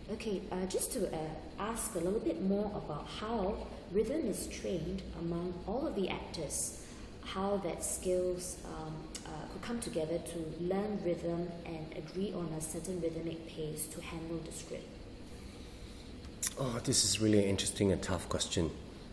Okay, just to ask a little bit more about how rhythm is trained among all of the actors, how that skills could come together to learn rhythm and agree on a certain rhythmic pace to handle the script. Oh, this is really an interesting and tough question.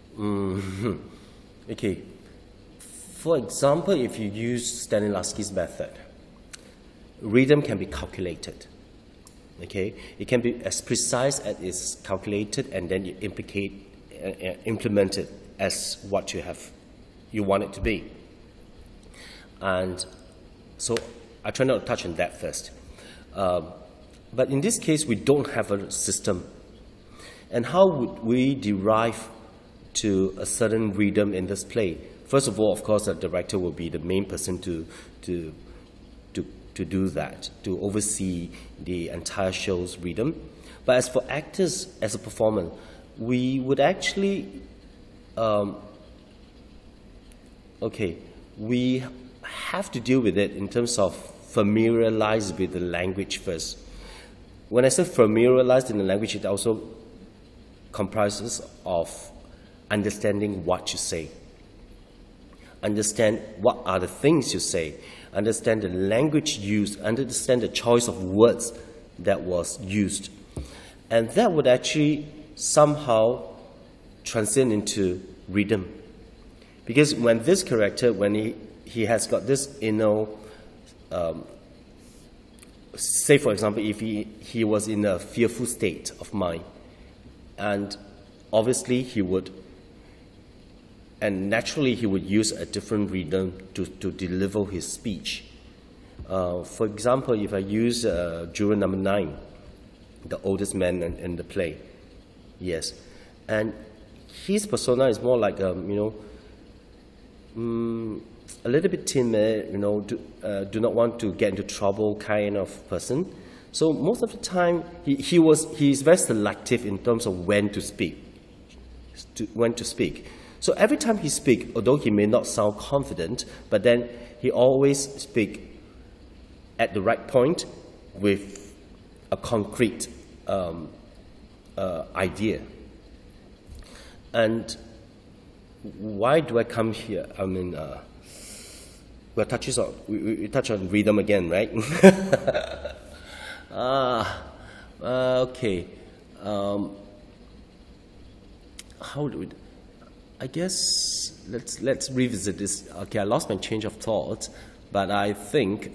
Okay, for example, if you use Stanislavski's method, rhythm can be calculated. Okay, it can be as precise as it's calculated, and then you implement it as what you want it to be. And so I try not to touch on that first. But in this case, we don't have a system. And how would we derive to a certain rhythm in this play? First of all, of course, the director will be the main person to do that, to oversee the entire show's rhythm. But as for actors, as a performer, we would actually, we have to deal with it in terms of familiarize with the language first. When I say familiarize in the language, it also comprises of understanding what you say, understand what are the things you say, understand the language used, understand the choice of words that was used. And that would actually somehow translate into rhythm. Because when this character, when he has got this inner, say for example, if he was in a fearful state of mind, and obviously he would, and naturally he would use a different rhythm to deliver his speech. For example, if I use juror number 9, the oldest man in the play, yes, and his persona is more like a little bit timid, do not want to get into trouble kind of person. So most of the time, he's very selective in terms of when to speak. So every time he speaks, although he may not sound confident, but then he always speaks at the right point with a concrete idea. And why do I come here? I mean, we touch on rhythm again, right? Okay. How do we? I guess let's revisit this. Okay, I lost my change of thought, but I think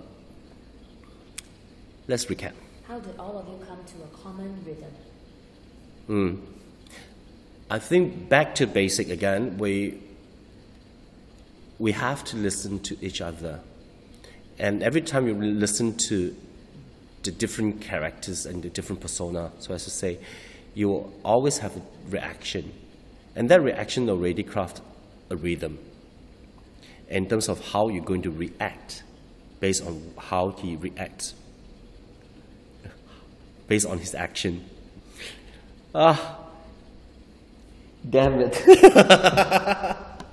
let's recap. How did all of you come to a common rhythm? I think back to basic again. We have to listen to each other, and every time you listen to the different characters and the different persona, so as to say, you will always have a reaction. And that reaction already crafts a rhythm in terms of how you're going to react based on how he reacts, based on his action. Damn it.